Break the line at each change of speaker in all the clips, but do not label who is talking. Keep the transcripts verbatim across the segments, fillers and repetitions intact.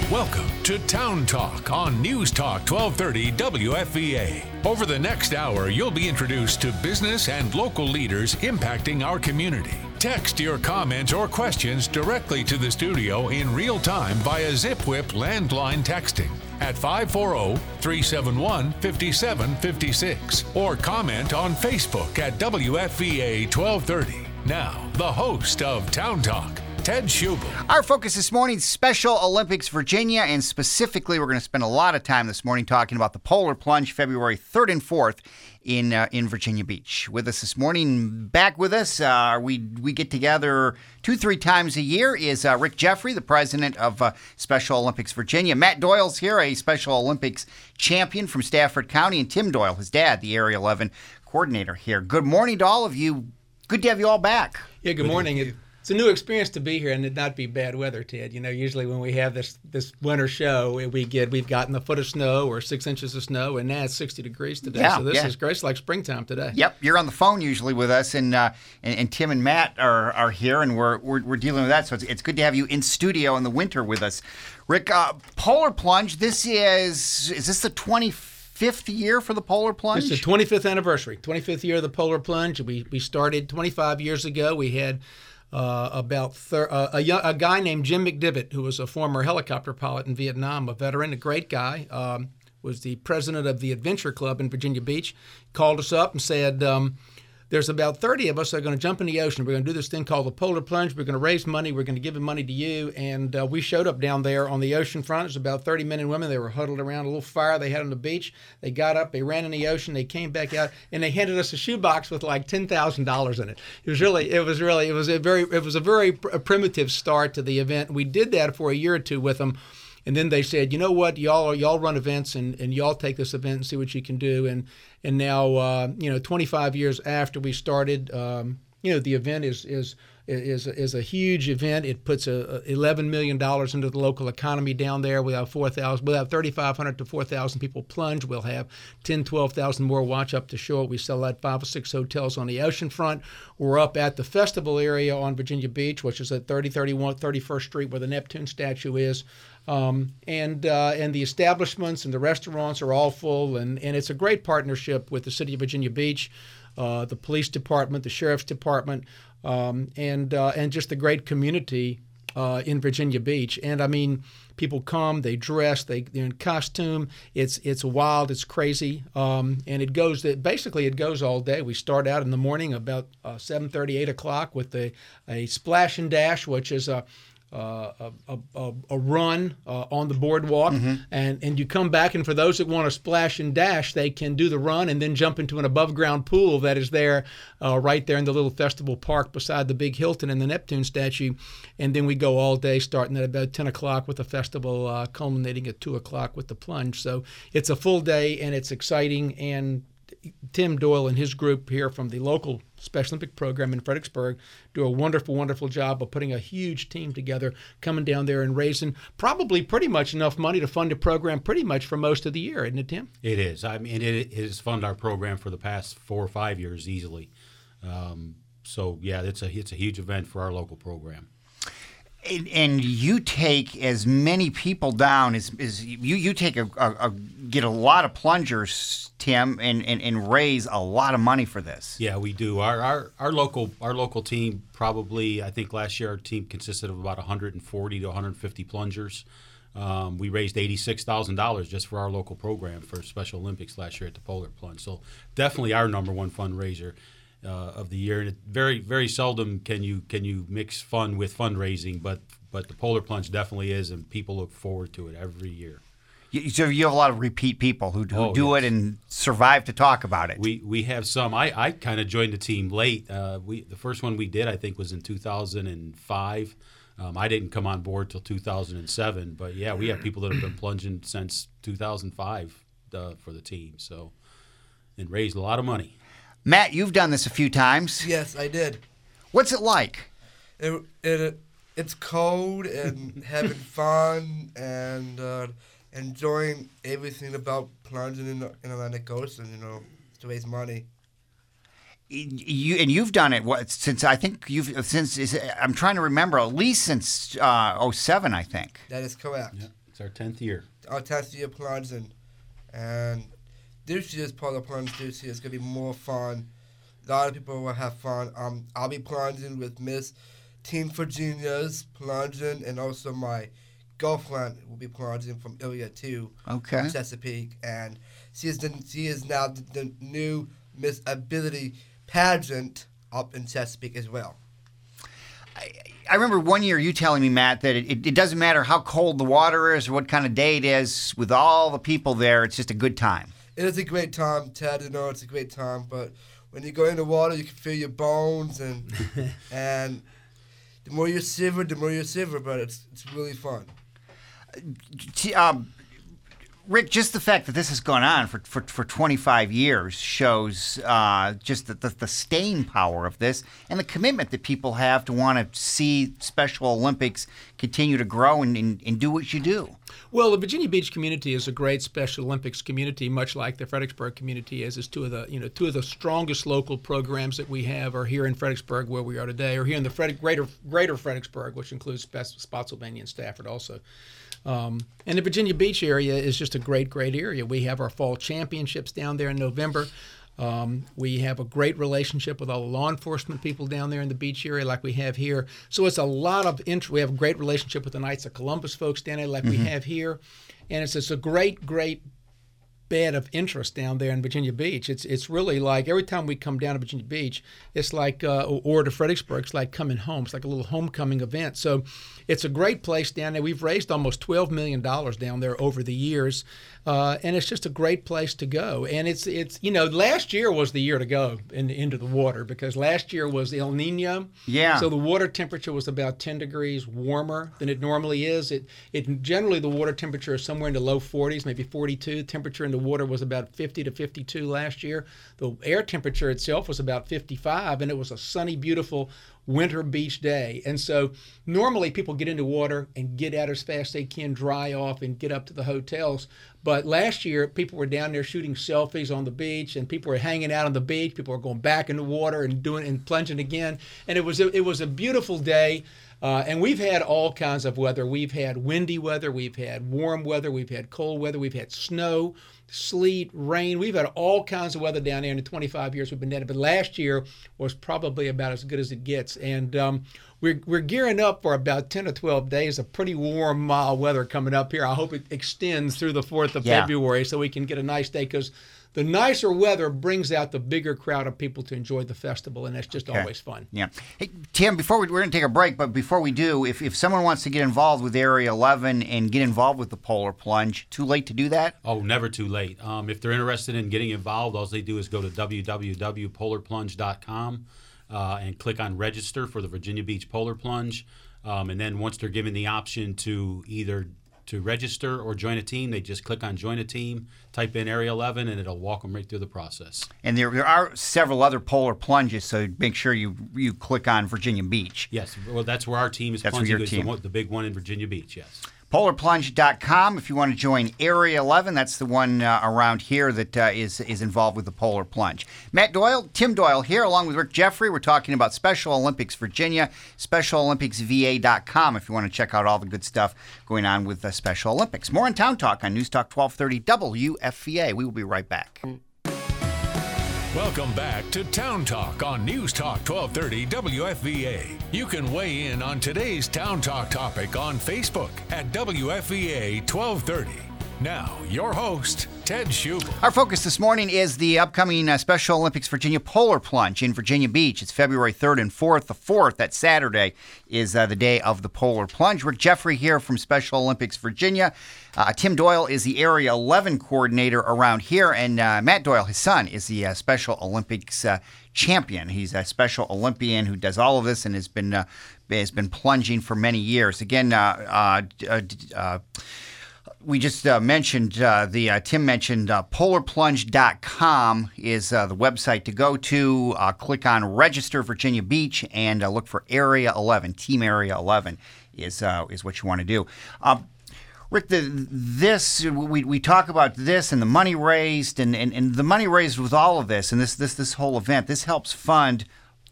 Welcome to Town Talk on News Talk twelve thirty W F V A. Over the next hour, you'll be introduced to business and local leaders impacting our community. Text your comments or questions directly to the studio in real time via ZipWhip landline texting at five four zero, three seven one, five seven five six or comment on Facebook at W F V A twelve thirty. Now, the host of Town Talk, Ted Schubel.
Our focus this morning, Special Olympics Virginia, and specifically we're going to spend a lot of time this morning talking about the Polar Plunge, February third and fourth in uh, in Virginia Beach. With us this morning, back with us, uh, we we get together two, three times a year, is uh, Rick Jeffrey, the president of uh, Special Olympics Virginia. Matt Doyle's here, a Special Olympics champion from Stafford County, and Tim Doyle, his dad, the Area eleven coordinator here. Good morning to all of you. Good to have you all back.
Yeah, good, good morning. It, it's a new experience to be here, and it not be bad weather, Ted. You know, usually when we have this this winter show, we get we've gotten a foot of snow or six inches of snow, and now it's sixty degrees today.
Yeah,
so this
yeah.
is great. It's like springtime today.
Yep, you're on the phone usually with us, and uh, and, and Tim and Matt are are here, and we're we're, we're dealing with that. So it's, it's good to have you in studio in the winter with us, Rick. Uh, Polar Plunge. This is is this the twenty-fifth year for the Polar Plunge?
It's the twenty-fifth anniversary, twenty-fifth year of the Polar Plunge. We we started twenty-five years ago. We had uh, about thir- uh, a, young, a guy named Jim McDivitt, who was a former helicopter pilot in Vietnam, a veteran, a great guy, um, was the president of the Adventure Club in Virginia Beach, called us up and said, um, there's about thirty of us that are going to jump in the ocean. We're going to do this thing called the Polar Plunge. We're going to raise money. We're going to give money to you. And uh, we showed up down there on the ocean front. It was about thirty men and women. They were huddled around a little fire they had on the beach. They got up. They ran in the ocean. They came back out, and they handed us a shoebox with like ten thousand dollars in it. It was really, it was really, it was a very, it was a very pr- primitive start to the event. We did that for a year or two with them. And then they said, you know what, y'all y'all run events, and, and y'all take this event and see what you can do. And and now, uh, you know, twenty-five years after we started, um, you know, the event is is is is a huge event. It puts a, a eleven million dollars into the local economy down there. We'll have four thousand, we'll have thirty-five hundred to four thousand people plunge. We'll have ten, twelve thousand more watch up to shore. We sell at five or six hotels on the ocean front. We're up at the festival area on Virginia Beach, which is at thirty, thirty-one, thirty-first Street, where the Neptune statue is. Um, and uh, and the establishments and the restaurants are all full, and, and it's a great partnership with the City of Virginia Beach, uh, the police department, the sheriff's department, um, and uh, and just the great community uh, in Virginia Beach. And I mean, people come, they dress, they they're in costume. It's it's wild, it's crazy, um, and it goes. Basically, it goes all day. We start out in the morning about uh, seven thirty, eight o'clock with a a splash and dash, which is a Uh, a, a, a run uh, on the boardwalk, mm-hmm. and, and you come back, and for those that want to splash and dash, they can do the run and then jump into an above-ground pool that is there uh, right there in the little festival park beside the big Hilton and the Neptune statue. And then we go all day, starting at about ten o'clock with the festival, uh, culminating at two o'clock with the plunge. So it's a full day, and it's exciting, and Tim Doyle and his group here from the local Special Olympic program in Fredericksburg do a wonderful, wonderful job of putting a huge team together, coming down there and raising probably pretty much enough money to fund the program pretty much for most of the year, isn't it, Tim?
It is. I mean, it, it has funded our program for the past four or five years easily. Um, so, yeah, it's a it's a huge event for our local program.
And, and you take as many people down as, as you you take a, a, a get a lot of plungers, Tim, and, and, and raise a lot of money for this.
Yeah, we do. Our our our local our local team probably, I think last year our team consisted of about one hundred forty to one hundred fifty plungers. Um, we raised eighty-six thousand dollars just for our local program for Special Olympics last year at the Polar Plunge. So definitely our number one fundraiser Uh, of the year, and it very very seldom can you can you mix fun with fundraising, but but the Polar Plunge definitely is, and people look forward to it every year.
You, so you have a lot of repeat people who, who
oh,
do
yes.
it and survive to talk about it.
We we have some. I, I kind of joined the team late. Uh, we the first one we did I think was in two thousand five. Um, I didn't come on board till two thousand seven, but yeah, we have people that have been plunging since two thousand five uh, for the team. So and raised a lot of money.
Matt, you've done this a few times.
Yes, I did.
What's it like?
It, it it's cold and having fun and uh, enjoying everything about plunging in, the, in Atlantic Ocean, you know, to raise money.
You and you've done it what since I think you've since is, I'm trying to remember at least since uh, oh seven I think.
That is correct.
Yeah. It's our tenth year.
Our tenth year plunging. And this year's Polar Plunge this year is going to be more fun. A lot of people will have fun. Um, I'll be plunging with Miss Team Virginia's plunging, and also my girlfriend will be plunging from Area two,
Okay.
from Chesapeake. And she is, the, she is now the, the new Miss Ability pageant up in Chesapeake as well.
I, I remember one year you telling me, Matt, that it, it doesn't matter how cold the water is or what kind of day it is. With all the people there, it's just a good time.
It is a great time, Ted. You know, it's a great time. But when you go in the water, you can feel your bones, and and the more you shiver, the more you shiver. But it's it's really fun.
Um, Rick, just the fact that this has gone on for, for, for twenty-five years shows uh, just the, the, the staying power of this and the commitment that people have to want to see Special Olympics continue to grow and, and, and do what you do.
Well, the Virginia Beach community is a great Special Olympics community, much like the Fredericksburg community is. It's two of the, you know, two of the strongest local programs that we have are here in Fredericksburg, where we are today, or here in the Fred- greater greater Fredericksburg, which includes Spotsylvania and Stafford also. Um, and the Virginia Beach area is just a great, great area. We have our fall championships down there in November. Um, we have a great relationship with all the law enforcement people down there in the beach area like we have here. So it's a lot of interest. We have a great relationship with the Knights of Columbus folks down there like mm-hmm. we have here. And it's just a great, great bed of interest down there in Virginia Beach. It's it's really like every time we come down to Virginia Beach, it's like, uh, or to Fredericksburg, it's like coming home. It's like a little homecoming event. So it's a great place down there. We've raised almost twelve million dollars down there over the years. Uh, and it's just a great place to go. And it's, it's you know, last year was the year to go in, into the water because last year was El Nino.
Yeah.
So the water temperature was about ten degrees warmer than it normally is. It it generally the water temperature is somewhere in the low forties, maybe forty-two. Temperature in the water was about fifty to fifty-two last year. The air temperature itself was about fifty-five, and it was a sunny, beautiful winter beach day. And so normally people get into water and get out as fast as they can, dry off, and get up to the hotels. But last year, people were down there shooting selfies on the beach, and people were hanging out on the beach. People were going back in the water and doing and plunging again. And it was a, it was a beautiful day. Uh, and we've had all kinds of weather. We've had windy weather. We've had warm weather. We've had cold weather. We've had snow, sleet, rain. We've had all kinds of weather down there in the twenty-five years we've been down there. But last year was probably about as good as it gets. And um, we're we're gearing up for about ten or twelve days of pretty warm, mild weather coming up here. I hope it extends through the fourth of
yeah.
February so we can get a nice day, because the nicer weather brings out the bigger crowd of people to enjoy the festival, and that's just
okay.
always fun.
Yeah. Hey, Tim, before we, we're going to take a break, but before we do, if, if someone wants to get involved with Area eleven and get involved with the Polar Plunge, too late to do that?
Oh, never too late. Um, if they're interested in getting involved, all they do is go to w w w dot polar plunge dot com uh, and click on register for the Virginia Beach Polar Plunge. Um, and then once they're given the option to either to register or join a team, they just click on join a team, type in Area eleven, and it'll walk them right through the process.
And there, there are several other polar plunges, so make sure you you click on Virginia Beach.
Yes, well, that's where our team is
That's
plunging.
where your
is
team.
The, one, the big one in Virginia Beach, yes.
polar plunge dot com if you want to join Area eleven. That's the one uh, around here that uh, is is involved with the Polar Plunge. Matt Doyle, Tim Doyle here, along with Rick Jeffrey. We're talking about Special Olympics Virginia, special olympics v a dot com if you want to check out all the good stuff going on with the Special Olympics. More on Town Talk on News Talk twelve thirty W F V A. We will be right back.
Welcome back to Town Talk on News Talk twelve thirty W F V A. You can weigh in on today's Town Talk topic on Facebook at W F V A twelve thirty. Now, your host, Ted Schubel.
Our focus this morning is the upcoming uh, Special Olympics Virginia Polar Plunge in Virginia Beach. It's February third and fourth. The fourth, that Saturday, is uh, the day of the Polar Plunge. Rick Jeffrey here from Special Olympics Virginia. Uh, Tim Doyle is the Area eleven coordinator around here, and uh, Matt Doyle, his son, is the uh, Special Olympics uh, champion. He's a Special Olympian who does all of this and has been uh, has been plunging for many years. Again, uh, uh, uh, uh we just uh, mentioned, uh, the uh, Tim mentioned uh, polar plunge dot com is uh, the website to go to. Uh, click on Register Virginia Beach and uh, look for Area eleven. Team Area eleven is uh, is what you want to do. Uh, Rick, the, this we we talk about this and the money raised and, and, and the money raised with all of this and this this this whole event. This helps fund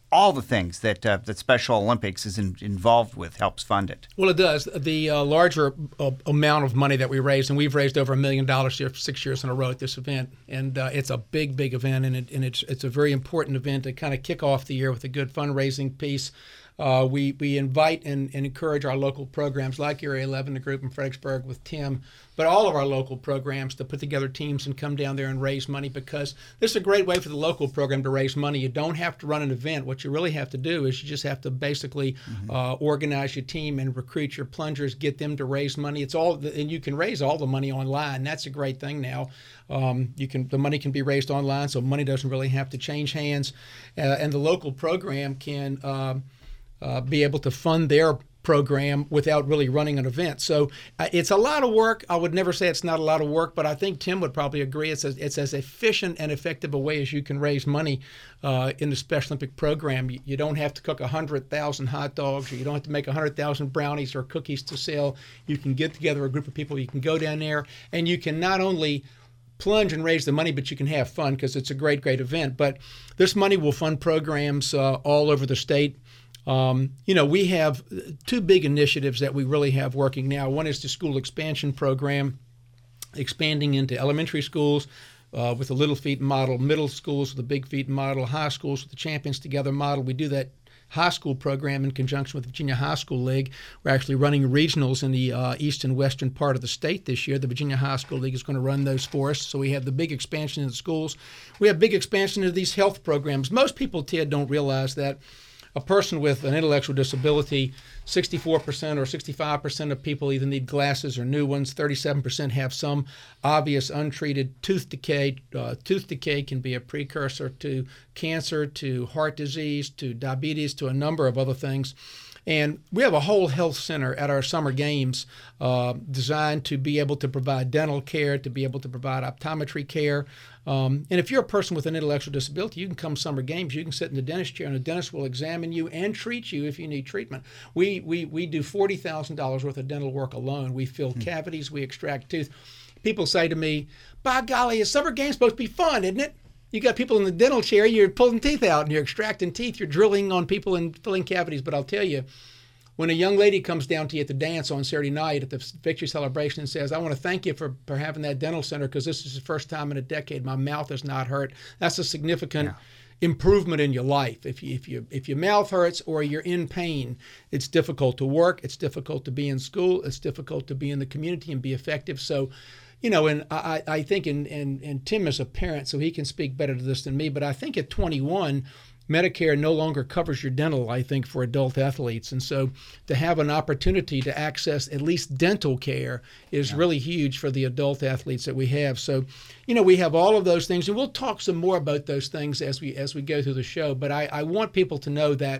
all the things that uh, that Special Olympics is in, involved with helps fund it.
Well, it does. The uh, larger uh, amount of money that we raise, and we've raised over a million dollars here for six years in a row at this event, and uh, it's a big, big event, and, it, and it's it's a very important event to kind of kick off the year with a good fundraising piece. Uh, we we invite and, and encourage our local programs like Area eleven, the group in Fredericksburg with Tim, but all of our local programs to put together teams and come down there and raise money, because this is a great way for the local program to raise money. You don't have to run an event. What you really have to do is you just have to basically mm-hmm. uh, organize your team and recruit your plungers, get them to raise money. It's all, and you can raise all the money online. That's a great thing now. Um, you can the money can be raised online, so money doesn't really have to change hands, uh, and the local program can. Um, Uh, be able to fund their program without really running an event. So uh, it's a lot of work. I would never say it's not a lot of work, but I think Tim would probably agree it's as, it's as efficient and effective a way as you can raise money uh, in the Special Olympic program. You, you don't have to cook one hundred thousand hot dogs, or you don't have to make one hundred thousand brownies or cookies to sell. You can get together a group of people, you can go down there, and you can not only plunge and raise the money, but you can have fun, because it's a great, great event. But this money will fund programs uh, all over the state. Um, you know, we have two big initiatives that we really have working now. One is the school expansion program, expanding into elementary schools uh, with the Little Feet model, middle schools with the Big Feet model, high schools with the Champions Together model. We do that high school program in conjunction with the Virginia High School League. We're actually running regionals in the uh, east and western part of the state this year. The Virginia High School League is going to run those for us. So we have the big expansion in the schools. We have big expansion into these health programs. Most people, Ted, don't realize that a person with an intellectual disability, sixty-four percent or sixty-five percent of people either need glasses or new ones. thirty-seven percent have some obvious untreated tooth decay. Uh, tooth decay can be a precursor to cancer, to heart disease, to diabetes, to a number of other things. And we have a whole health center at our summer games uh, designed to be able to provide dental care, to be able to provide optometry care. Um, and if you're a person with an intellectual disability, you can come summer games. You can sit in the dentist chair, and the dentist will examine you and treat you if you need treatment. We we we do forty thousand dollars worth of dental work alone. We fill mm-hmm. cavities. We extract tooth. People say to me, by golly, is summer games supposed to be fun, isn't it? You got people in the dental chair, you're pulling teeth out, and you're extracting teeth, you're drilling on people and filling cavities. But I'll tell you, when a young lady comes down to you at the dance on Saturday night at the victory celebration and says, I want to thank you for, for having that dental center, because this is the first time in a decade my mouth is not hurt, that's a significant yeah. improvement in your life. If you, if you, if your mouth hurts or you're in pain, it's difficult to work, it's difficult to be in school, it's difficult to be in the community and be effective. So, you know, and I, I think, and, and, and Tim is a parent, so he can speak better to this than me, but I think at twenty-one, Medicare no longer covers your dental, I think, for adult athletes. And so to have an opportunity to access at least dental care is yeah. really huge for the adult athletes that we have. So, you know, we have all of those things, and we'll talk some more about those things as we as we go through the show. But I, I want people to know that,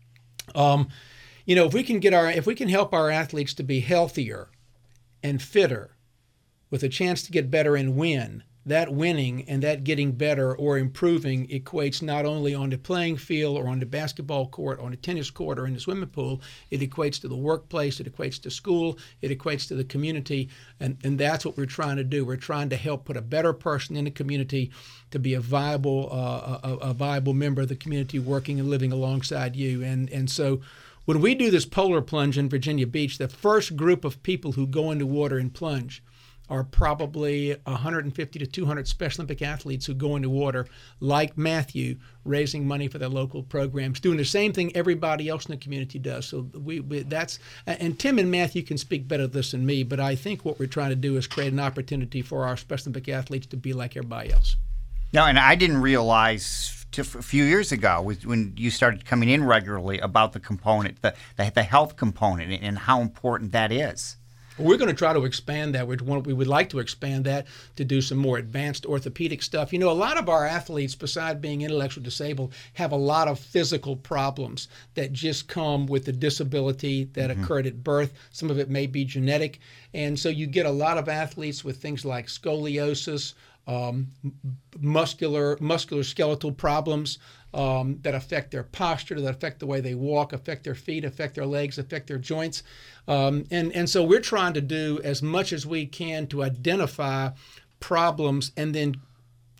um, you know, if we can get our, if we can help our athletes to be healthier and fitter with a chance to get better and win, that winning and that getting better or improving equates not only on the playing field or on the basketball court, on the tennis court, or in the swimming pool. It equates to the workplace, it equates to school, it equates to the community, and, and that's what we're trying to do. We're trying to help put a better person in the community to be a viable uh, a, a viable member of the community working and living alongside you. And, and so when we do this polar plunge in Virginia Beach, the first group of people who go into water and plunge are probably one hundred fifty to two hundred Special Olympic athletes who go into water, like Matthew, raising money for their local programs, doing the same thing everybody else in the community does. So we, we that's and Tim and Matthew can speak better to this than me, but I think what we're trying to do is create an opportunity for our Special Olympic athletes to be like everybody else.
No, and I didn't realize a few years ago when you started coming in regularly about the component, the the, the health component, and how important that is.
We're going to try to expand that. We want, we would like to expand that to do some more advanced orthopedic stuff. You know, a lot of our athletes, besides being intellectually disabled, have a lot of physical problems that just come with the disability that mm-hmm. occurred at birth. Some of it may be genetic. And so you get a lot of athletes with things like scoliosis, um, muscular, muscular skeletal problems um, that affect their posture, that affect the way they walk, affect their feet, affect their legs, affect their joints. Um, and, and so we're trying to do as much as we can to identify problems and then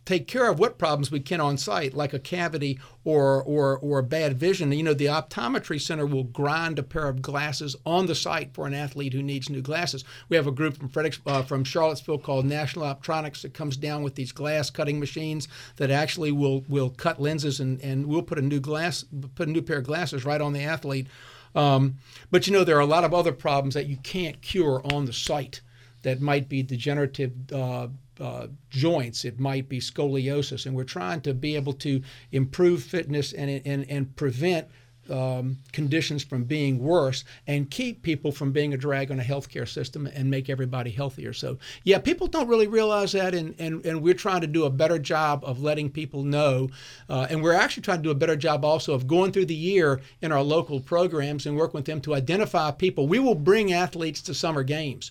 take care of what problems we can on site, like a cavity or or or bad vision. You know, the optometry center will grind a pair of glasses on the site for an athlete who needs new glasses. We have a group from Fredericks, uh, from Charlottesville called National Optronics that comes down with these glass cutting machines that actually will will cut lenses, and, and we'll put a new glass, put a new pair of glasses right on the athlete. Um, but you know, there are a lot of other problems that you can't cure on the site that might be degenerative uh, uh, joints. It might be scoliosis, and we're trying to be able to improve fitness and and and prevent um, conditions from being worse, and keep people from being a drag on a healthcare system, and make everybody healthier. So yeah, people don't really realize that, and and, and we're trying to do a better job of letting people know, uh, and we're actually trying to do a better job also of going through the year in our local programs and work with them to identify people. We will bring athletes to summer games,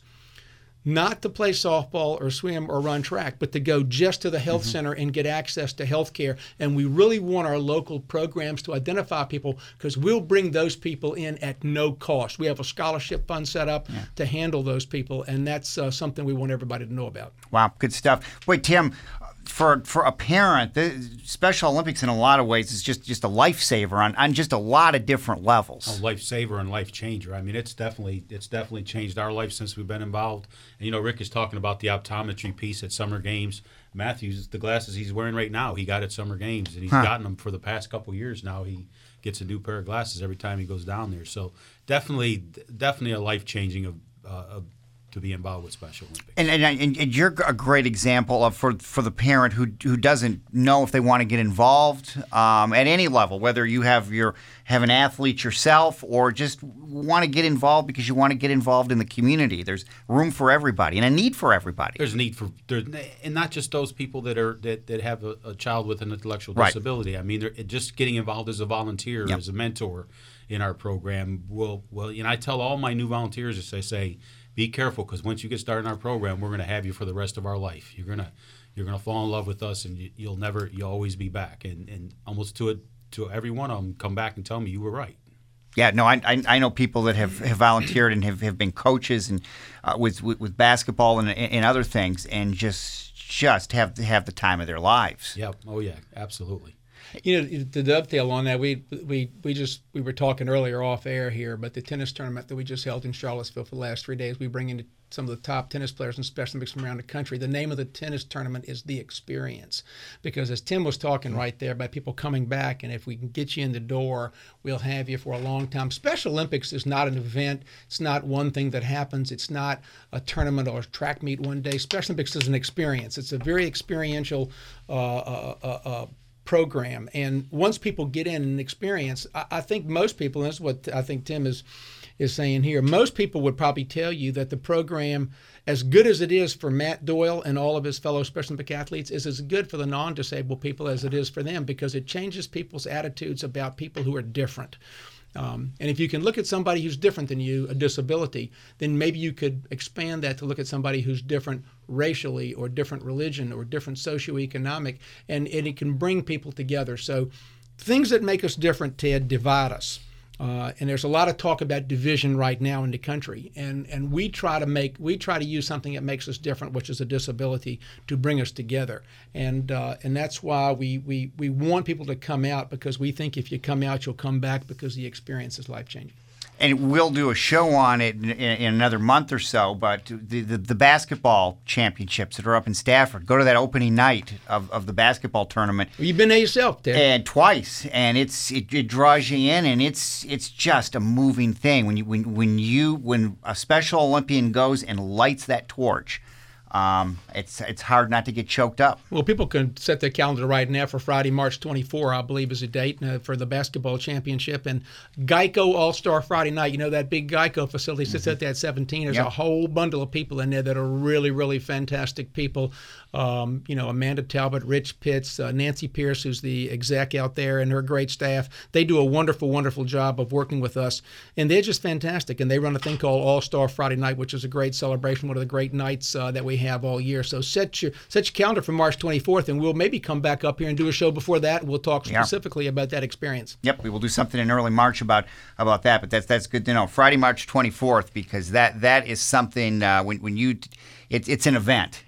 not to play softball or swim or run track, but to go just to the health mm-hmm. center and get access to health care. And we really want our local programs to identify people, because we'll bring those people in at no cost. We have a scholarship fund set up yeah. to handle those people, and that's uh, something we want everybody to know about.
Wow, good stuff. Wait, Tim, for for a parent, the Special Olympics in a lot of ways is just, just a lifesaver on, on just a lot of different levels.
A lifesaver and life changer. I mean, it's definitely it's definitely changed our life since we've been involved. And you know, Rick is talking about the optometry piece at summer games. Matthews, the glasses he's wearing right now, he got at summer games, and he's huh. gotten them for the past couple of years now. He gets a new pair of glasses every time he goes down there. So definitely, definitely a life changing of. Uh, of to be involved with Special Olympics.
And, and and you're a great example of for for the parent who who doesn't know if they want to get involved um, at any level, whether you have your have an athlete yourself or just want to get involved because you want to get involved in the community. There's room for everybody and a need for everybody.
There's a need for there's, and not just those people that are that, that have a, a child with an intellectual
right.
disability. I mean, they're just getting involved as a volunteer,
yep.
as a mentor in our program. Will well, you know, I tell all my new volunteers, as I say, be careful, because once you get started in our program, we're going to have you for the rest of our life. You're gonna you're gonna fall in love with us, and you, you'll never you'll always be back. And and almost to it to every one of them come back and tell me you were right.
Yeah, no, I I, I know people that have, have volunteered and have, have been coaches and uh, with, with with basketball and and other things, and just just have to have the time of their lives.
Yep. Oh yeah, absolutely.
You know, to dovetail on that, we we we just we were talking earlier off air here, but the tennis tournament that we just held in Charlottesville for the last three days, we bring in some of the top tennis players and Special Olympics from around the country. The name of the tennis tournament is The Experience, because as Tim was talking right there about people coming back, and if we can get you in the door, we'll have you for a long time. Special Olympics is not an event. It's not one thing that happens. It's not a tournament or a track meet one day. Special Olympics is an experience. It's a very experiential uh, uh, uh, uh, program, and once people get in and experience, I, I think most people, and this is what I think Tim is is saying here, most people would probably tell you that the program, as good as it is for Matt Doyle and all of his fellow Special Olympic athletes, is as good for the non-disabled people as it is for them, because it changes people's attitudes about people who are different. Um, and if you can look at somebody who's different than you, a disability, then maybe you could expand that to look at somebody who's different racially or different religion or different socioeconomic, and, and it can bring people together. So things that make us different, Ted, divide us. Uh, and there's a lot of talk about division right now in the country, and and we try to make we try to use something that makes us different, which is a disability, to bring us together, and uh, and that's why we, we we want people to come out, because we think if you come out, you'll come back, because the experience is life changing.
And we'll do a show on it in, in another month or so, but the, the the basketball championships that are up in Stafford, go to that opening night of, of the basketball tournament.
Well, you've been there yourself, Ted.
And twice, and it's it, it draws you in, and it's it's just a moving thing when you when when you when a Special Olympian goes and lights that torch. Um, it's it's hard not to get choked up.
Well, people can set their calendar right now for Friday, March twenty-fourth, I believe is the date, uh, for the basketball championship. And Geico All-Star Friday night, you know, that big Geico facility sits mm-hmm. at that seventeen. There's yep. a whole bundle of people in there that are really, really fantastic people. Um, you know, Amanda Talbot, Rich Pitts, uh, Nancy Pierce, who's the exec out there, and her great staff. They do a wonderful, wonderful job of working with us. And they're just fantastic. And they run a thing called All-Star Friday night, which is a great celebration, one of the great nights uh, that we have all year. So set your set your calendar for March twenty-fourth, and we'll maybe come back up here and do a show before that, and we'll talk specifically yeah. about that experience.
Yep, we will do something in early March about about that, but that's that's good to know. Friday, March twenty-fourth, because that that is something uh, when when you it, it's an event,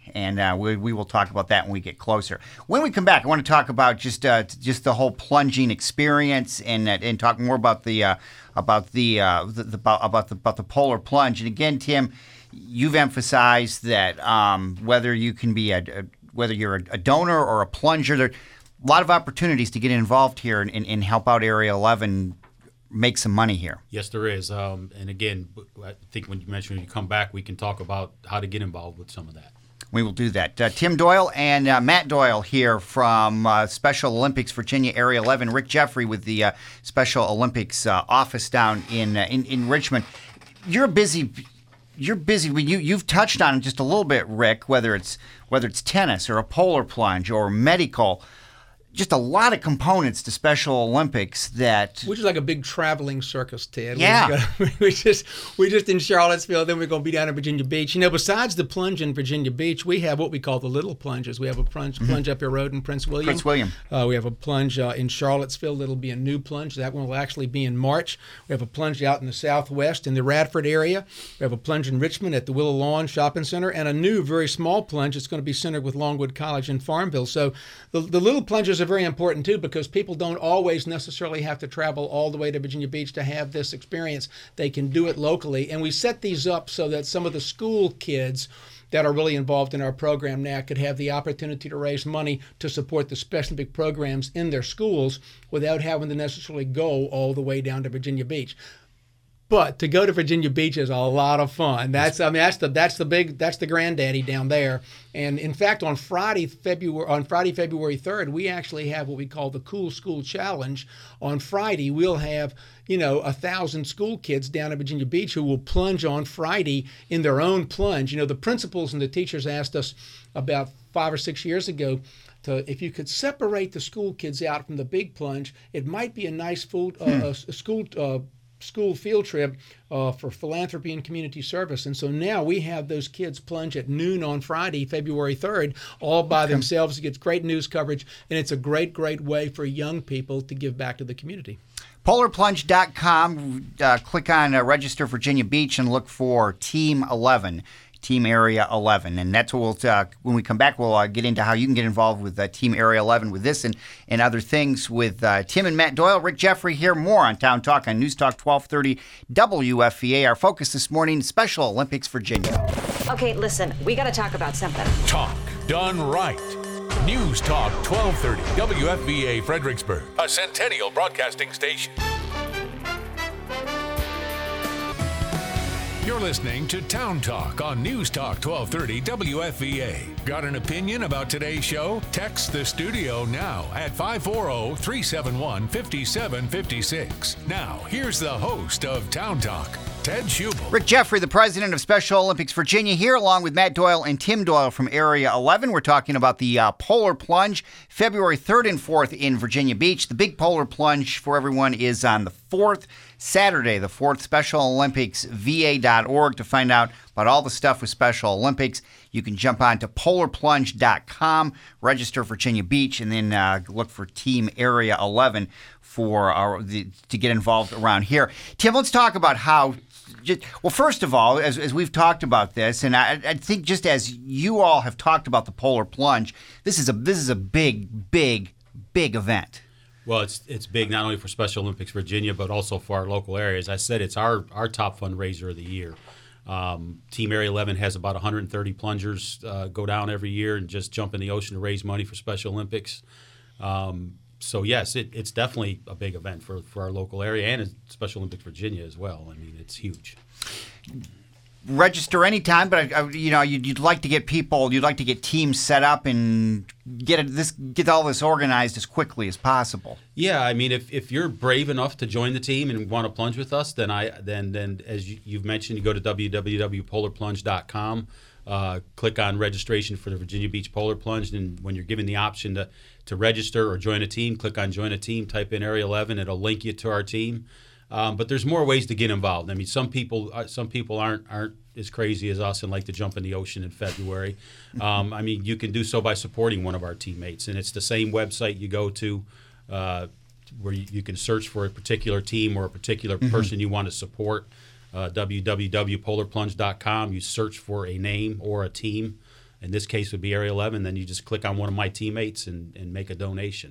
And uh, we, we will talk about that when we get closer. When we come back, I want to talk about just uh, just the whole plunging experience and uh, and talk more about the uh, about the, uh, the, the about, about the about the polar plunge. And again, Tim, you've emphasized that um, whether you can be a, a whether you're a, a donor or a plunger, there are a lot of opportunities to get involved here and, and, and help out Area eleven make some money here.
Yes, there is. Um, and again, I think when you mentioned when you come back, we can talk about how to get involved with some of that.
We will do that. Uh, Tim Doyle and uh, Matt Doyle here from uh, Special Olympics Virginia Area eleven. Rick Jeffrey with the uh, Special Olympics uh, office down in, uh, in in Richmond. You're busy. You're busy. You you've touched on it just a little bit, Rick. Whether it's whether it's tennis or a polar plunge or medical. Just a lot of components to Special Olympics that,
which is like a big traveling circus, Ted.
Yeah,
we just, we just we just in Charlottesville, then we're going to be down in Virginia Beach. You know, besides the plunge in Virginia Beach, we have what we call the little plunges. We have a plunge mm-hmm. plunge up your road in Prince William.
Prince William.
Uh, we have a plunge uh, in Charlottesville that'll be a new plunge. That one will actually be in March. We have a plunge out in the Southwest in the Radford area. We have a plunge in Richmond at the Willow Lawn Shopping Center, and a new very small plunge that's going to be centered with Longwood College in Farmville. So the the little plunges are very important too, because people don't always necessarily have to travel all the way to Virginia Beach to have this experience. They can do it locally, and we set these up so that some of the school kids that are really involved in our program now could have the opportunity to raise money to support the Special Olympic programs in their schools without having to necessarily go all the way down to Virginia Beach. But to go to Virginia Beach is a lot of fun. That's I mean that's the that's the big that's the granddaddy down there. And in fact, on Friday February on Friday February third, we actually have what we call the Cool School Challenge. On Friday, we'll have you know a thousand school kids down at Virginia Beach who will plunge on Friday in their own plunge. You know, the principals and the teachers asked us about five or six years ago. To, if you could separate the school kids out from the big plunge, it might be a nice full, uh, hmm. a, a school. Uh, school field trip uh, for philanthropy and community service. And so now we have those kids plunge at noon on Friday, February third, all by okay. themselves. It gets great news coverage, and it's a great, great way for young people to give back to the community.
polar plunge dot com. Uh, click on uh, Register Virginia Beach and look for Team eleven. Team Area eleven, and that's what we'll uh, when we come back we'll uh, get into how you can get involved with uh, Team Area eleven with this and, and other things with uh, Tim and Matt Doyle. Rick Jeffrey here. More on Town Talk on News Talk twelve thirty W F V A. Our focus this morning: Special Olympics Virginia.
Okay, listen, we got to talk about something.
Talk done right. News Talk twelve thirty W F V A Fredericksburg, a Centennial Broadcasting station. You're listening to Town Talk on News Talk twelve thirty W F V A. Got an opinion about today's show? Text the studio now at five four zero, three seven one, five seven five six. Now, here's the host of Town Talk, Ted Schubel.
Rick Jeffrey, the president of Special Olympics Virginia, here along with Matt Doyle and Tim Doyle from Area eleven. We're talking about the uh, Polar Plunge, February third and fourth in Virginia Beach. The big Polar Plunge for everyone is on the fourth, Saturday, the fourth, Special Olympics V A dot org to find out about all the stuff with Special Olympics. You can jump on to polar plunge dot com, register Virginia Beach, and then uh, look for Team Area eleven for our, the, to get involved around here. Tim, let's talk about how. Just, well, first of all, as, as we've talked about this, and I, I think just as you all have talked about the Polar Plunge, this is a this is a big, big, big event.
Well, it's it's big not only for Special Olympics Virginia, but also for our local areas. I said it's our, our top fundraiser of the year. Um, Team Area eleven has about one hundred thirty plungers uh, go down every year and just jump in the ocean to raise money for Special Olympics. Um, so, yes, it, it's definitely a big event for, for our local area and Special Olympics Virginia as well. I mean, it's huge.
Register anytime, but uh, you know you'd, you'd like to get people, you'd like to get teams set up and get it, this, get all this organized as quickly as possible.
Yeah, I mean, if, if you're brave enough to join the team and want to plunge with us, then I then then as you, you've mentioned, you go to w w w dot polar plunge dot com, uh, click on registration for the Virginia Beach Polar Plunge, and when you're given the option to to register or join a team, click on Join a Team, type in Area eleven, it'll link you to our team. Um, but there's more ways to get involved. I mean, some people uh, some people aren't aren't as crazy as us and like to jump in the ocean in February. Um, I mean, you can do so by supporting one of our teammates, and it's the same website you go to uh, where you, you can search for a particular team or a particular mm-hmm. person you want to support. Uh, w w w dot polar plunge dot com. You search for a name or a team, in this case would be Area eleven, then you just click on one of my teammates and, and make a donation.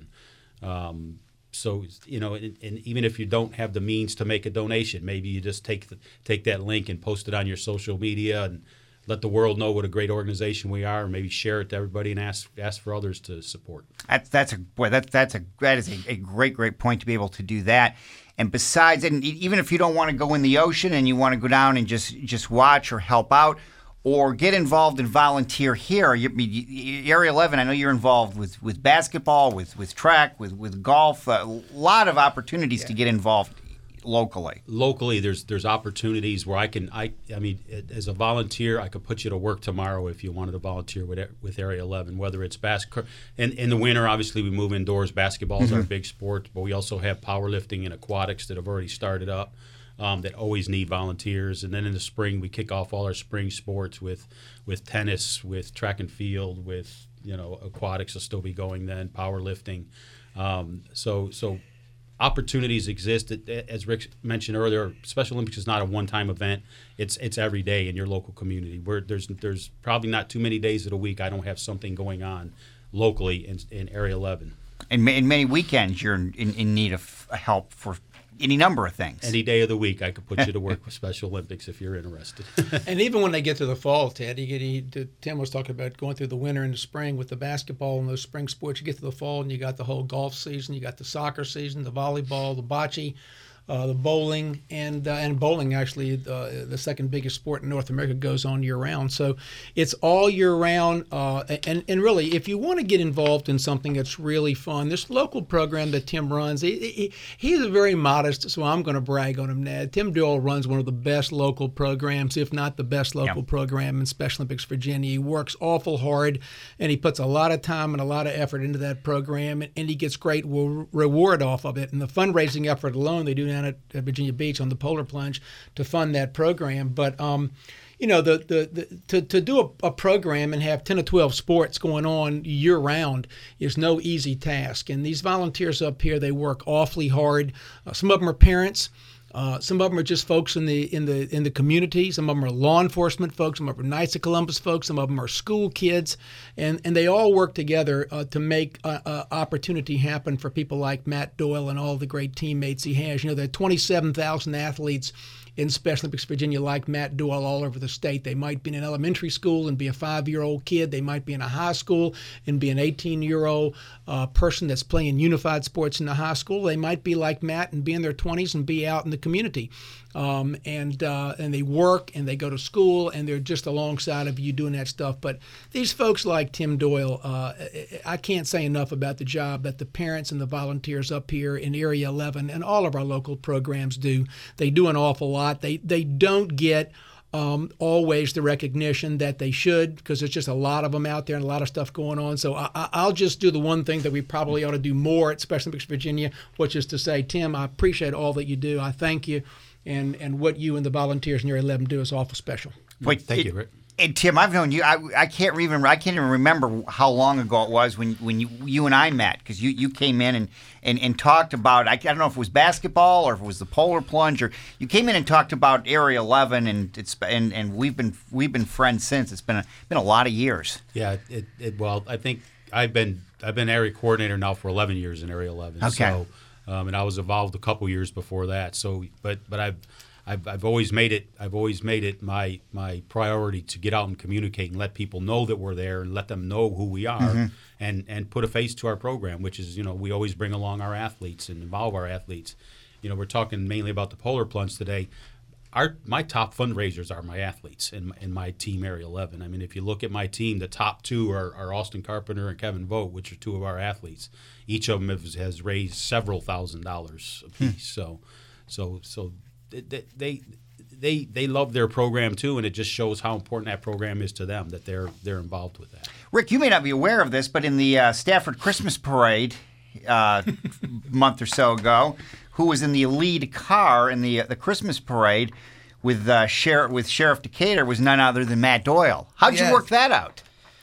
Um, so, you know, and, and even if you don't have the means to make a donation, maybe you just take the, take that link and post it on your social media and let the world know what a great organization we are, or maybe share it to everybody and ask ask for others to support.
That's that's a boy. That's that's a that is a, a great great point to be able to do that. And besides, and even if you don't want to go in the ocean and you want to go down and just just watch or help out, or get involved and volunteer here, you, you, Area eleven. I know you're involved with, with basketball, with with track, with with golf. A lot of opportunities yeah. to get involved locally.
Locally, there's there's opportunities where I can I I mean as a volunteer I could put you to work tomorrow if you wanted to volunteer with with Area eleven. Whether it's basketball, and in the winter obviously we move indoors. Basketball is mm-hmm. our big sport, but we also have powerlifting and aquatics that have already started up um, that always need volunteers. And then in the spring we kick off all our spring sports with with tennis, with track and field, with you know aquatics will still be going then, powerlifting. Um, so so. Opportunities exist. As Rick mentioned earlier, Special Olympics is not a one-time event. It's it's every day in your local community. Where there's there's probably not too many days of the week I don't have something going on locally in, in Area eleven.
And in many weekends, you're in, in need of help for any number of things.
Any day of the week, I could put you to work with Special Olympics if you're interested.
And even when they get to the fall, Ted, you get, he, Tim was talking about going through the winter and the spring with the basketball and those spring sports. You get to the fall and you got the whole golf season, you got the soccer season, the volleyball, the bocce, uh, the bowling, and uh, and bowling actually, uh, the second biggest sport in North America, goes on year round. So it's all year round. Uh, and, and really, if you want to get involved in something that's really fun, this local program that Tim runs, he, he, he's very modest, so I'm going to brag on him, Ned. Tim Doyle runs one of the best local programs, if not the best local yep. program in Special Olympics Virginia. He works awful hard, and he puts a lot of time and a lot of effort into that program, and, and he gets great re- reward off of it. And the fundraising effort alone they do now at Virginia Beach on the Polar Plunge to fund that program. But um, you know, the the, the to, to do a, a program and have ten or twelve sports going on year round is no easy task. And these volunteers up here, they work awfully hard. Uh, some of them are parents. Uh, some of them are just folks in the in the in the community. Some of them are law enforcement folks. Some of them are Knights of Columbus folks. Some of them are school kids, and and they all work together uh, to make uh, uh, opportunity happen for people like Matt Doyle and all the great teammates he has. You know, there are twenty-seven thousand athletes in Special Olympics Virginia like Matt Doyle all over the state. They might be in an elementary school and be a five-year-old kid. They might be in a high school and be an eighteen-year-old uh, person that's playing unified sports in the high school. They might be like Matt and be in their twenties and be out in the community. Um, and uh, and they work and they go to school and they're just alongside of you doing that stuff. But these folks like Tim Doyle, uh, I can't say enough about the job that the parents and the volunteers up here in Area eleven and all of our local programs do. They do an awful lot. They they don't get um, always the recognition that they should, because there's just a lot of them out there and a lot of stuff going on. So I, I'll just do the one thing that we probably ought to do more at Special Olympics Virginia, which is to say, Tim, I appreciate all that you do. I thank you. And and what you and the volunteers in Area eleven do is awful special.
Wait,
thank
it,
you, Rick.
And Tim, I've known you. I, I can't even I can't even remember how long ago it was when, when you you and I met, because you, you came in and, and, and talked about I, I don't know if it was basketball or if it was the Polar Plunge, or you came in and talked about Area eleven, and it's and, and we've been we've been friends since. It's been a, been a lot of years.
Yeah, it, it well I think I've been I've been area coordinator now for eleven years in Area eleven.
Okay.
So, Um, and I was involved a couple years before that. So, but but I've, I've I've always made it I've always made it my my priority to get out and communicate and let people know that we're there and let them know who we are, mm-hmm. and and put a face to our program, which is, you know, we always bring along our athletes and involve our athletes. You know, we're talking mainly about the Polar Plunge today. Our my top fundraisers are my athletes in, in my team, Area eleven. I mean, if you look at my team, the top two are, are Austin Carpenter and Kevin Vogt, which are two of our athletes. Each of them has, has raised several thousand dollars apiece. Hmm. So, so, so they, they they they love their program too, and it just shows how important that program is to them that they're they're involved with that.
Rick, you may not be aware of this, but in the uh, Stafford Christmas Parade uh, a month or so ago, who was in the lead car in the uh, the Christmas parade with uh, Sheriff with Sheriff Decatur was none other than Matt Doyle. How'd yes. you work that out?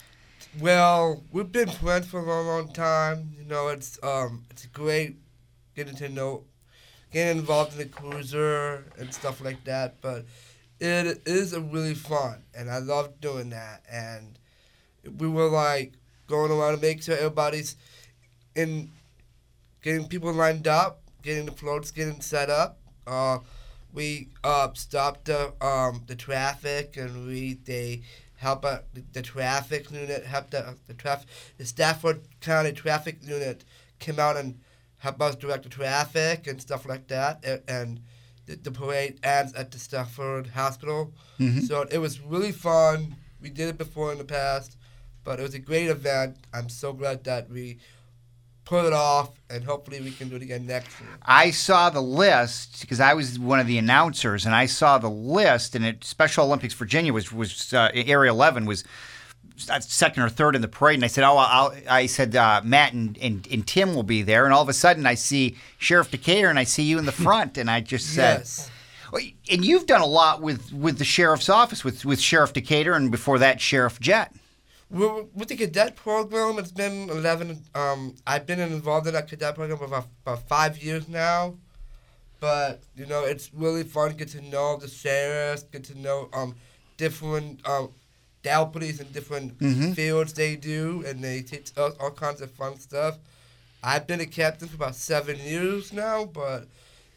Well, we've been friends for a long, long time. You know, it's um, it's great getting to know, getting involved in the cruiser and stuff like that. But it is a really fun, and I love doing that. And we were like going around to make sure everybody's in, getting people lined up, getting the floats getting set up. Uh, we uh, stopped the um, the traffic, and we they help out the, the traffic unit, help the the traffic the Stafford County traffic unit came out and helped us direct the traffic and stuff like that, and, and the, the parade ends at the Stafford Hospital. Mm-hmm. So it was really fun. We did it before in the past, but it was a great event. I'm so glad that we put it off, and hopefully we can do it again next year.
I saw the list because I was one of the announcers, and I saw the list, and it, Special Olympics Virginia was was uh, Area eleven was second or third in the parade, and I said, "Oh, I'll, I said uh, Matt and, and and Tim will be there," and all of a sudden I see Sheriff Decatur, and I see you in the front, and I just said,
yes.
And you've done a lot with, with the sheriff's office, with with Sheriff Decatur, and before that, Sheriff Jett.
With the cadet program, it's been eleven. Um, I've been involved in that cadet program for about, about five years now. But, you know, it's really fun to get to know the sheriffs, get to know um, different um, deputies in different mm-hmm. fields they do, and they teach us all kinds of fun stuff. I've been a captain for about seven years now, but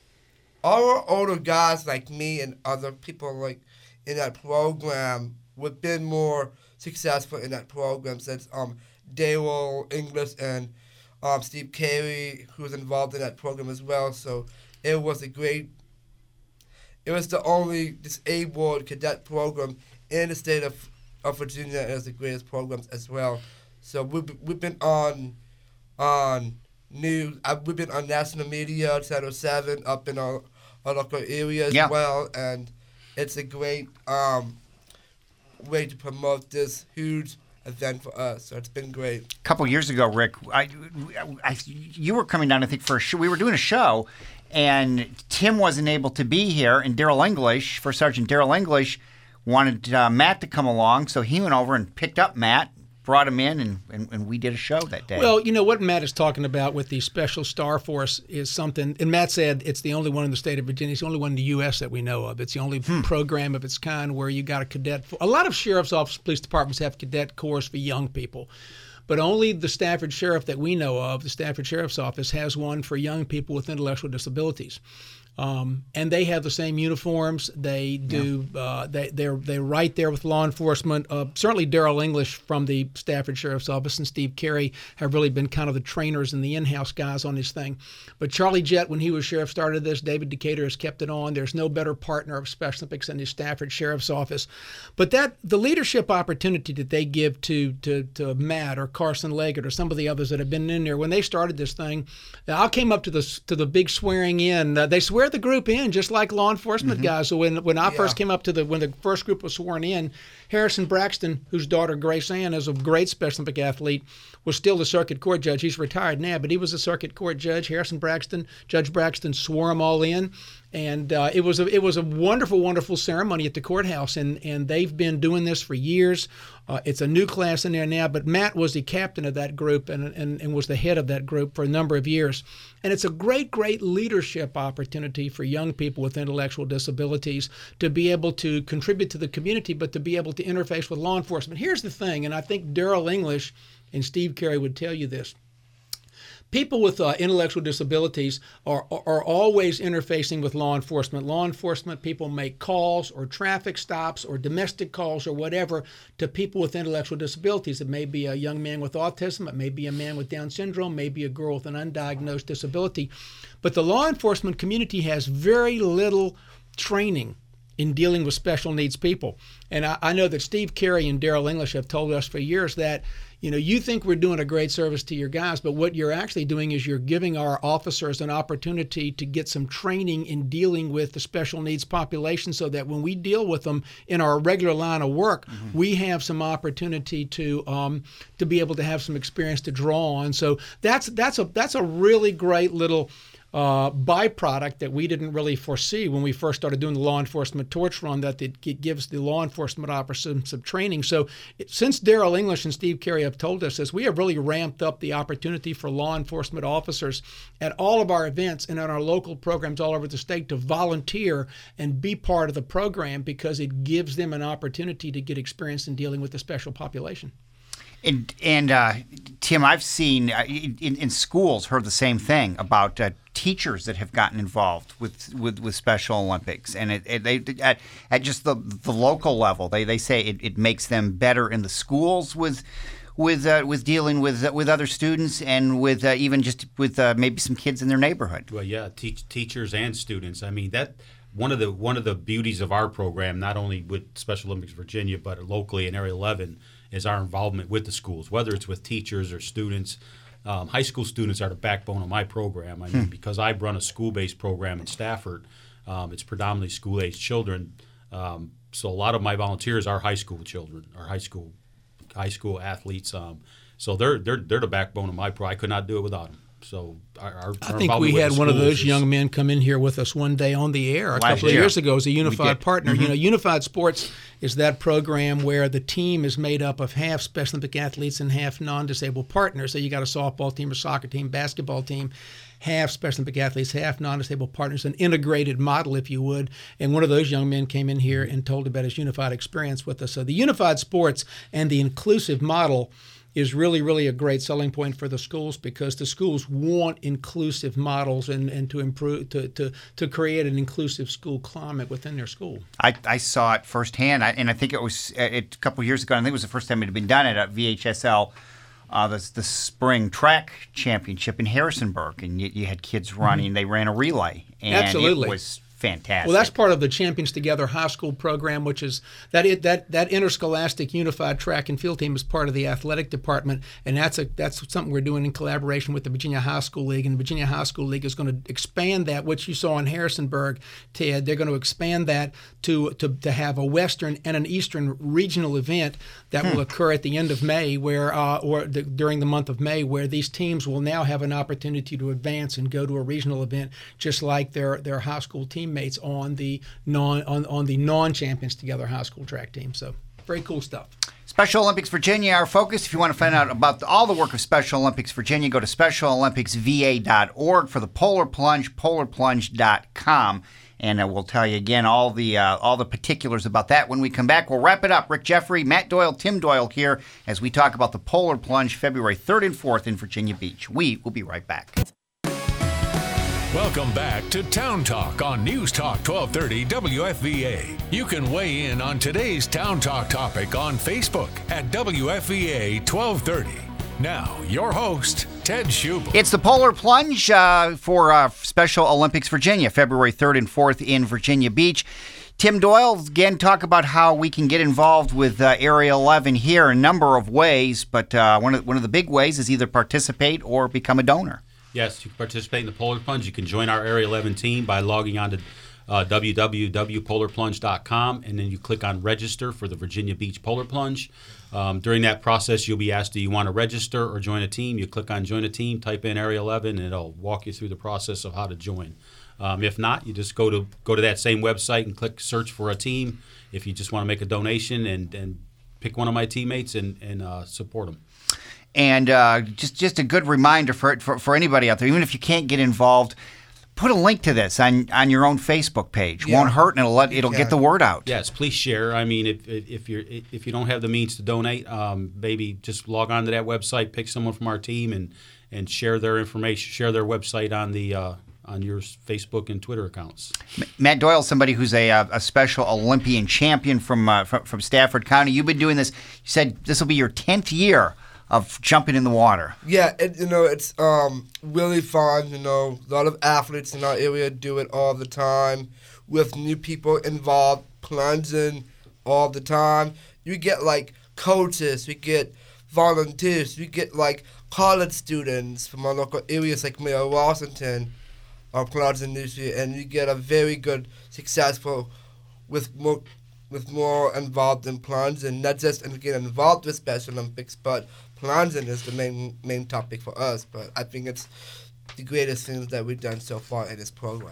our older guys like me and other people like in that program, we've been more successful in that program since um, Daryl English and um, Steve Carey, who was involved in that program as well. So it was a great, it was the only disabled cadet program in the state of, of Virginia, and it was the greatest programs as well. So we've, we've been on on news, uh, we've been on national media, Channel seven, up in our, our local area as yeah. well, and it's a great um, way to promote this huge event for us. So it's been great.
A couple of years ago, Rick, I, I, you were coming down, I think, for a show. We were doing a show, and Tim wasn't able to be here, and Daryl English, First Sergeant Daryl English, wanted uh, Matt to come along, so he went over and picked up Matt, brought him in, and, and, and we did a show that day.
Well, you know, what Matt is talking about with the Special Star Force is something, and Matt said it's the only one in the state of Virginia. It's the only one in the U S that we know of. It's the only hmm. program of its kind where you got a cadet. A lot of sheriff's office, police departments have cadet corps for young people. But only the Stafford Sheriff that we know of, the Stafford Sheriff's Office, has one for young people with intellectual disabilities. Um, and they have the same uniforms. They do. Yeah. Uh, they they're they're right there with law enforcement. Uh, certainly, Daryl English from the Stafford Sheriff's Office and Steve Carey have really been kind of the trainers and the in-house guys on this thing. But Charlie Jett, when he was sheriff, started this. David Decatur has kept it on. There's no better partner of Special Olympics than the Stafford Sheriff's Office. But that the leadership opportunity that they give to to to Matt or Carson Leggett or some of the others that have been in there when they started this thing, I came up to the to the big swearing in. Uh, they swear the group in just like law enforcement mm-hmm. guys. So when when I yeah. first came up to the when the first group was sworn in, Harrison Braxton, whose daughter Grace Ann is a great Special Olympic athlete, was still the circuit court judge. He's retired now, but he was a circuit court judge. Harrison Braxton, Judge Braxton swore them all in, and uh, it was a it was a wonderful, wonderful ceremony at the courthouse. And and they've been doing this for years. Uh, it's a new class in there now, but Matt was the captain of that group and, and and was the head of that group for a number of years. And it's a great, great leadership opportunity for young people with intellectual disabilities to be able to contribute to the community, but to be able to interface with law enforcement. Here's the thing, and I think Daryl English and Steve Carey would tell you this. People with uh, intellectual disabilities are, are always interfacing with law enforcement. Law enforcement people make calls or traffic stops or domestic calls or whatever to people with intellectual disabilities. It may be a young man with autism. It may be a man with Down syndrome. It may be a girl with an undiagnosed disability. But the law enforcement community has very little training in dealing with special needs people. And I, I know that Steve Carey and Daryl English have told us for years that, you know, you think we're doing a great service to your guys, but what you're actually doing is you're giving our officers an opportunity to get some training in dealing with the special needs population so that when we deal with them in our regular line of work, mm-hmm. we have some opportunity to um, to be able to have some experience to draw on. So that's that's a that's a really great little Uh, byproduct that we didn't really foresee when we first started doing the law enforcement torch run, that it, it gives the law enforcement officers some, some training. So it, since Daryl English and Steve Carey have told us this, we have really ramped up the opportunity for law enforcement officers at all of our events and at our local programs all over the state to volunteer and be part of the program because it gives them an opportunity to get experience in dealing with the special population.
And, and uh, Tim, I've seen uh, in, in schools heard the same thing about uh, teachers that have gotten involved with, with, with Special Olympics, and it, it, they at, at just the the local level, they they say it, it makes them better in the schools with with uh, with dealing with uh, with other students and with uh, even just with uh, maybe some kids in their neighborhood.
Well, yeah, teach, teachers and students. I mean that. One of the one of the beauties of our program, not only with Special Olympics Virginia, but locally in Area eleven, is our involvement with the schools, whether it's with teachers or students. Um, high school students are the backbone of my program. I mean, hmm. because I run a school-based program in Stafford, um, it's predominantly school-aged children. Um, so a lot of my volunteers are high school children, or high school high school athletes. Um, so they're they're they're the backbone of my pro. I could not do it without them. So our, our,
I think we had one of those
is,
young men come in here with us one day on the air a
Last
couple of
year.
years ago as a unified partner.
Mm-hmm.
You know, Unified Sports is that program where the team is made up of half Special Olympic athletes and half non-disabled partners. So you got a softball team, or soccer team, basketball team, half Special Olympic athletes, half non-disabled partners, an integrated model, if you would. And one of those young men came in here and told about his unified experience with us. So the Unified Sports and the inclusive model is really, really a great selling point for the schools, because the schools want inclusive models and, and to improve to, to to create an inclusive school climate within their school.
I, I saw it firsthand, I, and I think it was a, a couple of years ago. I think it was the first time it had been done at a V H S L, uh, the, the spring track championship in Harrisonburg, and you, you had kids running. Mm-hmm. They ran a relay, and
Absolutely.
it was fantastic.
Well, that's part of the Champions Together high school program, which is that it, that that interscholastic unified track and field team is part of the athletic department, and that's a that's something we're doing in collaboration with the Virginia High School League. And the Virginia High School League is going to expand that, which you saw in Harrisonburg, Ted. They're going to expand that to to, to have a Western and an Eastern regional event that hmm. will occur at the end of May, where uh, or the, during the month of May, where these teams will now have an opportunity to advance and go to a regional event, just like their their high school team. Mates on the non on, on the non-Champions Together high school track team. So very cool stuff.
Special Olympics Virginia, our focus. If you want to find out about the, all the work of Special Olympics Virginia, go to special olympics v a dot org. For the Polar Plunge, polar plunge dot com. And uh, we'll tell you again all the uh, all the particulars about that when we come back. We'll wrap it up. Rick Jeffrey, Matt Doyle, Tim Doyle here as we talk about the Polar Plunge February third and fourth in Virginia Beach. We will be right back.
Welcome back to Town Talk on News Talk twelve thirty W F V A. You can weigh in on today's Town Talk topic on Facebook at W F V A twelve thirty. Now, your host, Ted Schubel.
It's the Polar Plunge uh, for uh, Special Olympics Virginia, February third and fourth in Virginia Beach. Tim Doyle, again, talk about how we can get involved with uh, Area eleven here a number of ways, but uh, one of one of the big ways is either participate or become a donor.
Yes, you can participate in the Polar Plunge. You can join our Area eleven team by logging on to uh, w w w dot polar plunge dot com, and then you click on Register for the Virginia Beach Polar Plunge. Um, during that process, you'll be asked, do you want to register or join a team? You click on Join a Team, type in Area eleven, and it'll walk you through the process of how to join. Um, if not, you just go to go to that same website and click Search for a Team if you just want to make a donation, and, and pick one of my teammates and, and uh, support them.
And uh, just just a good reminder for, for for anybody out there, even if you can't get involved, put a link to this on, on your own Facebook page.
Yeah.
Won't hurt, and it'll let, it'll
Yeah.
get the word out.
Yes, please share. I mean, if if you're if you don't have the means to donate, um, maybe just log on to that website, pick someone from our team, and and share their information, share their website on the uh, on your Facebook and Twitter accounts.
Matt Doyle, somebody who's a a Special Olympian champion from uh, from, from Stafford County. You've been doing this. You said this will be your tenth year of jumping in the water.
Yeah, it, you know, it's um really fun. You know, a lot of athletes in our area do it all the time with new people involved, plunging all the time. You get, like, coaches, we get volunteers, we get, like, college students from our local areas like Mayor Washington are plunging this year, and you get a very good, successful, with more with more involved in plunging, not just in getting involved with Special Olympics, but plunging is the main main topic for us. But I think it's the greatest things that we've done so far in this program.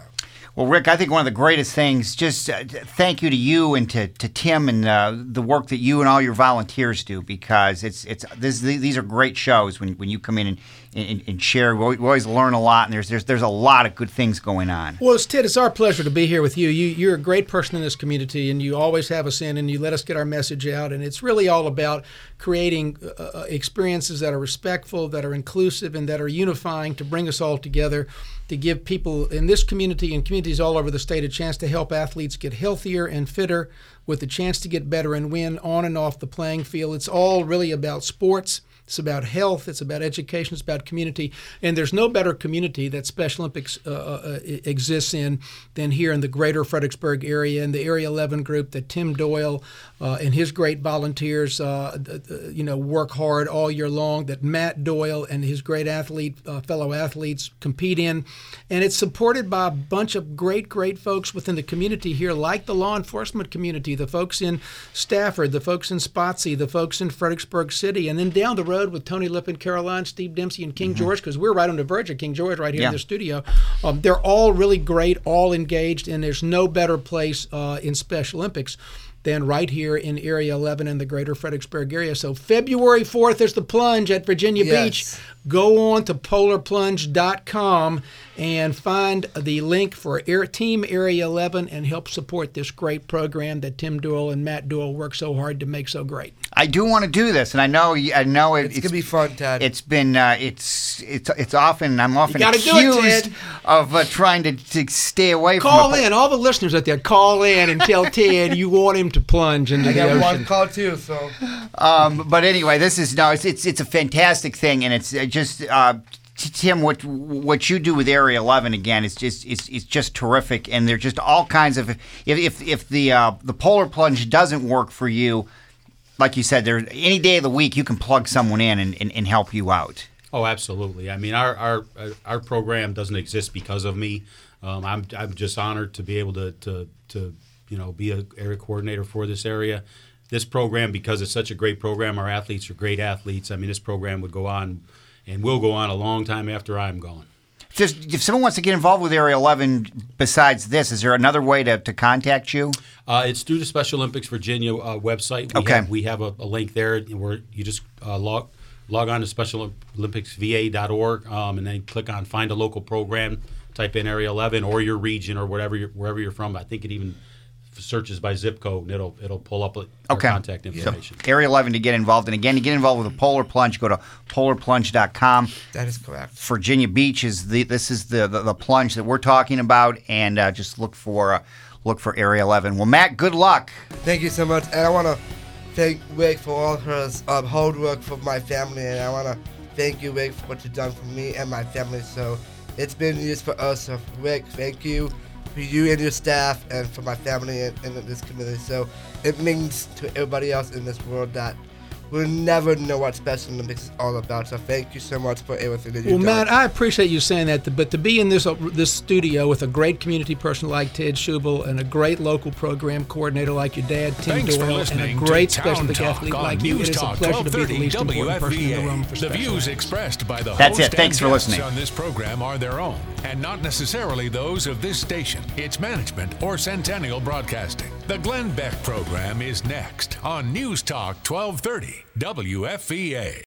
Well, Rick, I think one of the greatest things, just uh, thank you to you and to, to Tim and uh, the work that you and all your volunteers do, because it's it's this, these are great shows when when you come in and, and, and share. We always learn a lot, and there's there's there's a lot of good things going on.
Well, it's Ted, it's our pleasure to be here with you. You you're a great person in this community, and you always have us in, and you let us get our message out. And it's really all about creating uh, experiences that are respectful, that are inclusive, and that are unifying to bring us all together, to give people in this community and communities all over the state a chance to help athletes get healthier and fitter with a chance to get better and win on and off the playing field. It's all really about sports. It's about health. It's about education. It's about community. And there's no better community that Special Olympics uh, uh, exists in than here in the greater Fredericksburg area, in the Area eleven group that Tim Doyle uh, and his great volunteers uh, you know, work hard all year long, that Matt Doyle and his great athlete, uh, fellow athletes compete in. And it's supported by a bunch of great, great folks within the community here, like the law enforcement community, the folks in Stafford, the folks in Spotsy, the folks in Fredericksburg City, and then down the road with Tony Lippin, Caroline, Steve Dempsey, and King mm-hmm. George, because we're right on the verge of King George right here
yeah.
in the studio. Um, they're all really great, all engaged, and there's no better place uh, in Special Olympics than right here in Area eleven in the greater Fredericksburg area. So February fourth is the plunge at Virginia
yes.
Beach. Go on to polar plunge dot com and find the link for Air, Team Area eleven and help support this great program that Tim Doyle and Matt Doyle work so hard to make so great.
I do want to do this, and I know I know it,
it's, it's gonna be fun, Ted.
It's been uh, it's it's it's often I'm often
You
accused
do it, Ted.
of uh, trying to, to stay away
call
from.
Call in, all the listeners out there. Call in and tell Ted you want him to plunge into
I
the
got
ocean.
one call too, so.
Um, but anyway, this is no, it's it's it's a fantastic thing, and it's just. Uh, Tim, what what you do with Area eleven again is just it's, it's just terrific, and there's just all kinds of if if if the uh, the polar plunge doesn't work for you, like you said, there any day of the week you can plug someone in and, and, and help you out.
Oh, absolutely. I mean, our our our program doesn't exist because of me. Um, I'm I'm just honored to be able to to to you know be an area coordinator for this area. This program, because it's such a great program, our athletes are great athletes. I mean, this program would go on. And will go on a long time after I'm gone.
Just if someone wants to get involved with Area eleven besides this, is there another way to, to contact you?
Uh, it's through the Special Olympics Virginia uh, website. We
okay.
Have, we have a, a link there where you just uh, log log on to Special Olympics V A dot org um, and then click on Find a Local Program, type in Area eleven or your region or whatever you're, wherever you're from. I think it even searches by zip code and it'll it'll pull up our
okay.
contact information.
So Area eleven to get involved. And again, to get involved with the Polar Plunge, go to polar plunge dot com.
That is correct.
Virginia Beach is the this is the the, the plunge that we're talking about, and uh, just look for uh, look for Area eleven. Well, Matt, good luck.
Thank you so much, and I want to thank Rick for all her um, hard work for my family, and I want to thank you, Rick, for what you've done for me and my family. So it's been years for us. So Rick, thank you. For you and your staff, and for my family and, and this community. So it means to everybody else in this world that we'll never know what Special Olympics is all about. So thank you so much for everything that you've
well,
done.
Well, Matt, I appreciate you saying that, but to be in this uh, this studio with a great community person like Ted Schubel and a great local program coordinator like your dad, Tim
Thanks
Doyle, and a great Special Olympics athlete like you, it is a pleasure to be the least important person in the room for
The views expressed by the
That's
host
it. Thanks
and
for
guests
listening.
on this program are their own, and not necessarily those of this station, its management, or Centennial Broadcasting. The Glenn Beck program is next on News Talk twelve thirty W F V A.